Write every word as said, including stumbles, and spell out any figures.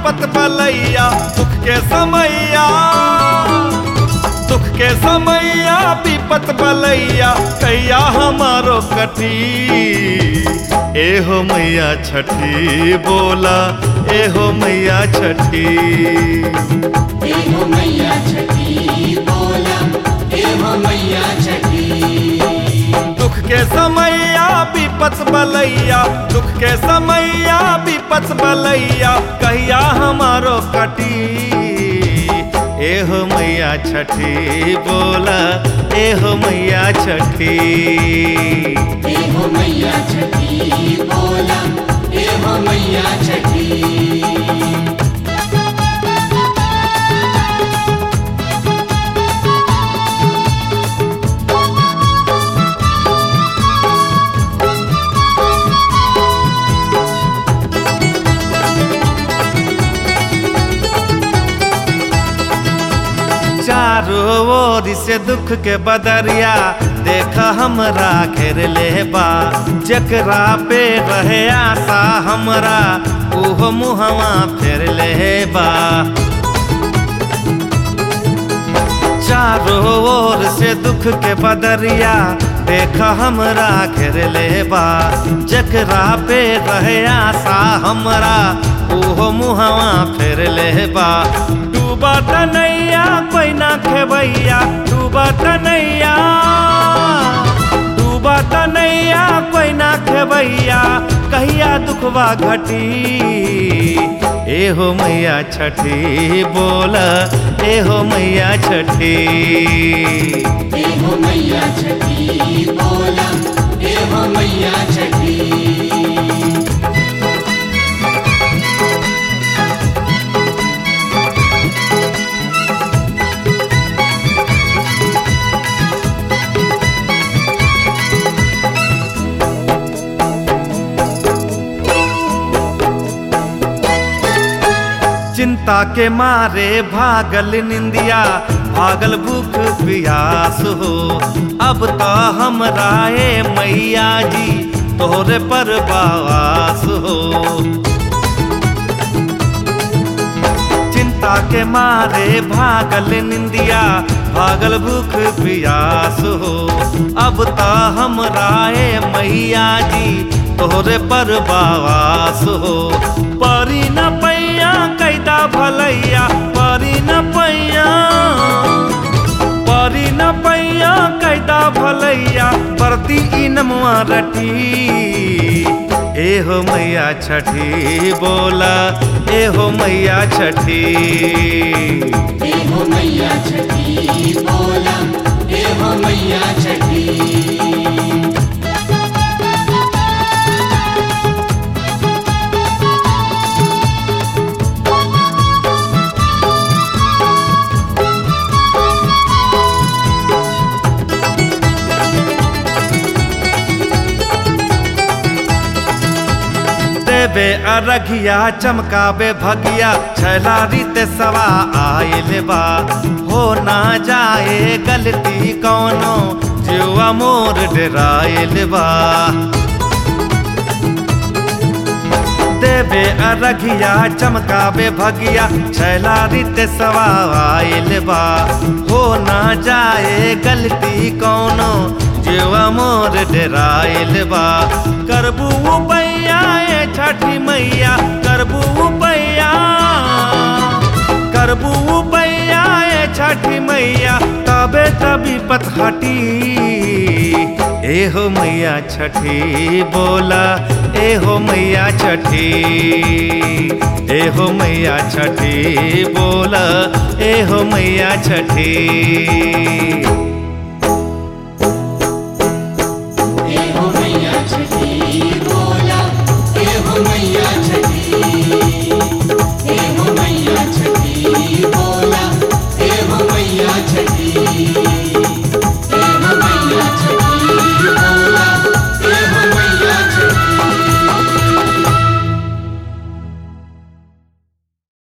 विपत बलैया दुख के समैया दुख के समैया विपत बलैया कैया हमारो कटी। एहो मैया छठी बोला एहो मैया छठी। एहो मैया छठी बोला एहो मैया छठी। दुख के समैया विपत बलैया दुख के समैया विपत बलैया कहिया हमारो कटी। एहो मैया छठी बोला एहो मैया छठी। एहो मैया छठी बोला एहो मैया छठी। चारों ओर से दुख के बदरिया देख हमरा घेर ले बा। जकरा पे रहे आशा हमरा ओहो मुहवा फेर ले बा। चारों ओर से दुख के बदरिया देख हमरा घेर ले बा। जकरा पे रहे आशा हमरा ओहो मुहवा फेर ले बा। डूबा तनैया कोई ना खेबैया डूबा तनैया डूबा तनैया कोई ना खेबैया कहिया दुखवा घटी। एहो मैया छठी बोला एहो मैया छठी। एहो मैया छठी बोला एहो मैया छठी। चिंता के मारे भागल निंदिया भागल भूख प्यास हो। अब तो हमरा ए मैया जी तोहरे पर वास हो। चिंता के मारे भागल निंदिया भागल भूख प्यास हो। अब तो हमरा ए मैया जी तोहरे पर वास हो। परी न पैया कैदा भलैया परी न पैया परी न पैया कैदा भलैया परती इनमुआ रटी। एहो मैया छठी बोला एहो मैया छठी। एहो मैया छठी बोला एहो मैया छठी। देवे अरघिया चमकावे भगिया छैला रीत सवा आइल बा। हो ना जाए गलती कौनो जीवा मोर डराइल बा। देवे अरघिया चमकावे भगिया छैला रीत सवा आइल बा। हो ना जाए गलती कौनो जीवा मोर डराइल बा। करबू पैया ए छठी मैया करबू पैया करबू पैया ए छठी मैया तबे तभी पत हटी। एहो मैया छठी बोला एहो मैया छठी। एहो मैया छठी बोला एहो मैया छठी।